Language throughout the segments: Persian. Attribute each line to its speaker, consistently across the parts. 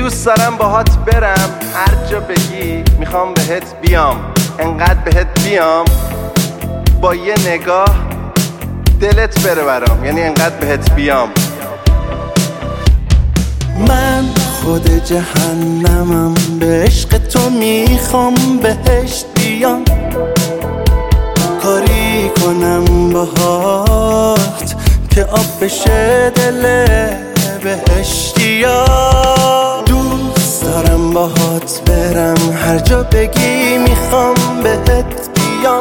Speaker 1: دوست دارم باهات برم هر جا بگی، میخوام بهت بیام، انقدر بهت بیام با یه نگاه دلت بره برام، یعنی انقدر بهت بیام.
Speaker 2: من خود جهنمم، به عشق تو میخوام بهشت بیام، کاری کنم باهات که آب بشه دل بهشتیا. دوست دارم باهات برم هر جا بگی، میخوام بهت بیام،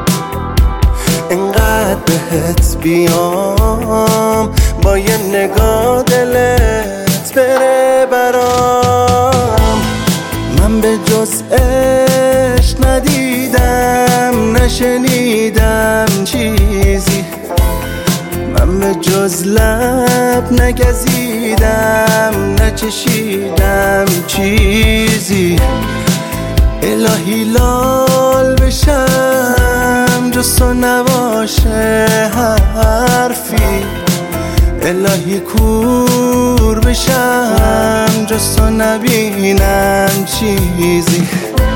Speaker 2: انقدر بهت بیام با یه نگاه دلت بره برام. من به جز عشق ندیدم، نشنیدم چیزی، من به جز لب نگزیدم، نچشیدم چیزی. الهی لال بشم جز تو نباشه حرفی، الهی کور بشم جز تو نبینم چیزی.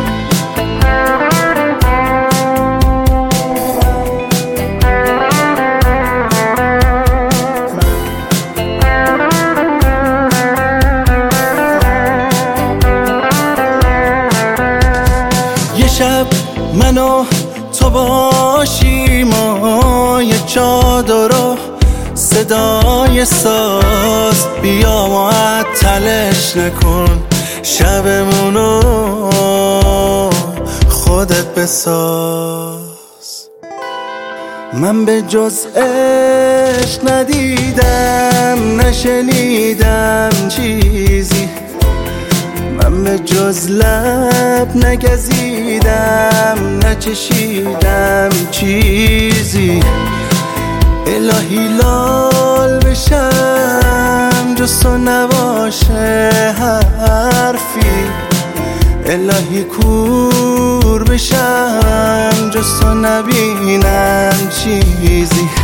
Speaker 2: یه شب من و تو باشیم و یه چادر و صدای ساز، بیا معطلش نکن شبمونو خودت بساز. من به جز عشق ندیدم، نشنیدم چیزی، من به جز لب نگزیدم، نچشیدم چیزی. الهی لال بشم جز تو نباشه حرفی، الهی کور بشم جز تو نبینم چیزی.